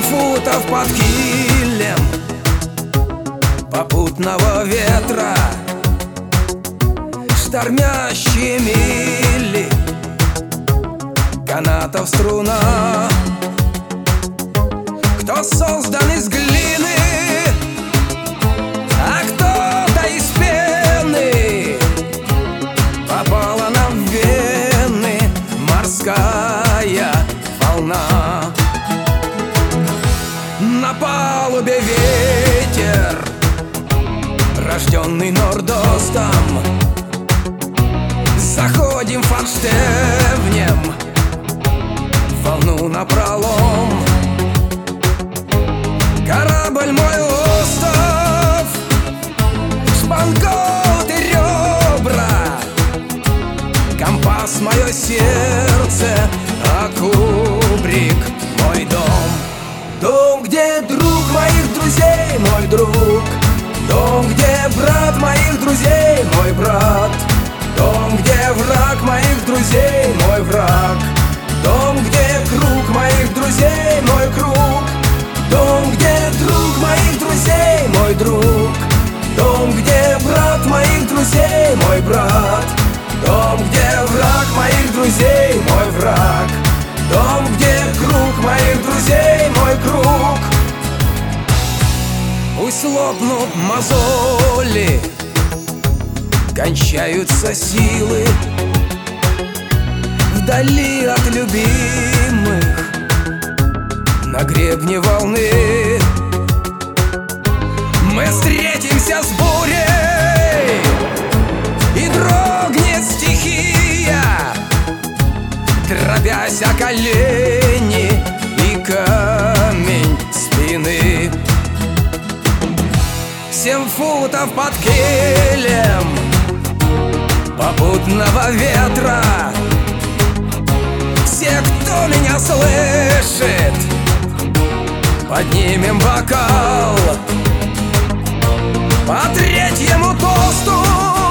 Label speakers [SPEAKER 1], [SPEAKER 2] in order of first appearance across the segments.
[SPEAKER 1] футов под килем попутного ветра, штормящие мили канатов струна. Кто создан из глины, а кто-то из пены, попала нам в вены морская волна. На палубе ветер, рожденный нордостом, заходим форштевнем в волну напролом. Корабль мой остров, шпангоут и ребра, компас мое сердце, а кубрик мой дом. Дом, где друг моих друзей, мой друг. Дом, где брат моих друзей, мой брат. Дом, где враг моих друзей, мой враг. Дом, где круг моих друзей, мой круг. Дом, где друг моих друзей, мой друг. Дом, где брат моих друзей, мой брат. Дом, где враг моих друзей, мой враг. Дом, где круг моих друзей, мой круг. Пусть лопнут мозоли, кончаются силы вдали от любимых, на гребне волны. Мы встретимся с бурей, и дрогнет стихия, дробясь о колени и камень спины. 7 футов под килем попутного ветра. Все, кто меня слышит, поднимем бокал по 3-му тосту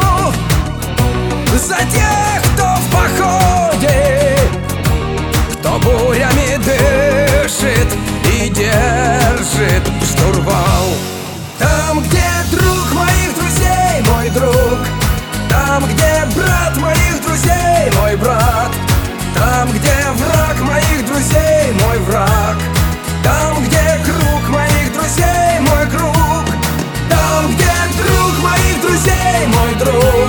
[SPEAKER 1] за тех, кто в походе, кто бурями дышит и держит штурвал. Там, где друг моих друзей, мой друг. Там, где брат моих друзей, мой брат. Там, где враг моих друзей, мой враг. Там, где круг моих друзей, мой круг. Там, где друг моих друзей, мой друг.